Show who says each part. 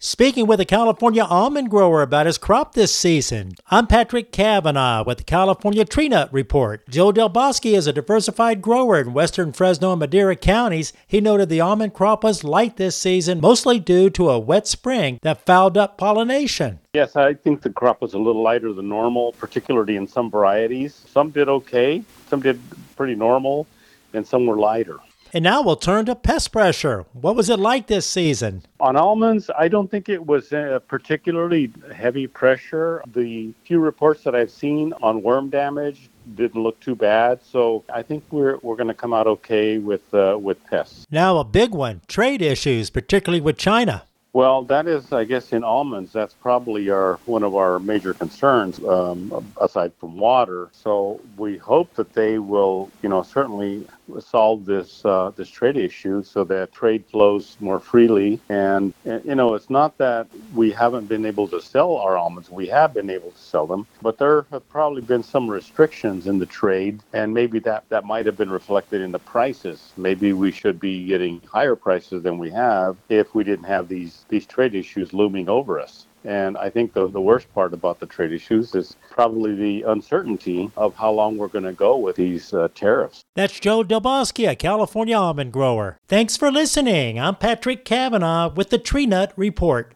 Speaker 1: Speaking with a California almond grower about his crop this season, I'm Patrick Cavanaugh with the California Tree Nut Report. Joe Del Bosque is a diversified grower in western Fresno and Madera counties. He noted the almond crop was light this season, mostly due to a wet spring that fouled up pollination.
Speaker 2: Yes, I think the crop was a little lighter than normal, particularly in some varieties. Some did okay, some did pretty normal, and some were lighter.
Speaker 1: And now we'll turn to pest pressure. What was it like this season?
Speaker 2: On almonds, I don't think it was particularly heavy pressure. The few reports that I've seen on worm damage didn't look too bad, so I think we're going to come out okay with pests.
Speaker 1: Now a big one, trade issues, particularly with China.
Speaker 2: Well, that is, I guess, in almonds, that's probably one of our major concerns, aside from water. So we hope that they will, certainly solve this trade issue so that trade flows more freely. And, it's not that we haven't been able to sell our almonds. We have been able to sell them, but there have probably been some restrictions in the trade, and maybe that might have been reflected in the prices. Maybe we should be getting higher prices than we have if we didn't have these trade issues looming over us. And I think the worst part about the trade issues is probably the uncertainty of how long we're going to go with these tariffs.
Speaker 1: That's Joe Del Bosque, a California almond grower. Thanks for listening. I'm Patrick Cavanaugh with the Tree Nut Report.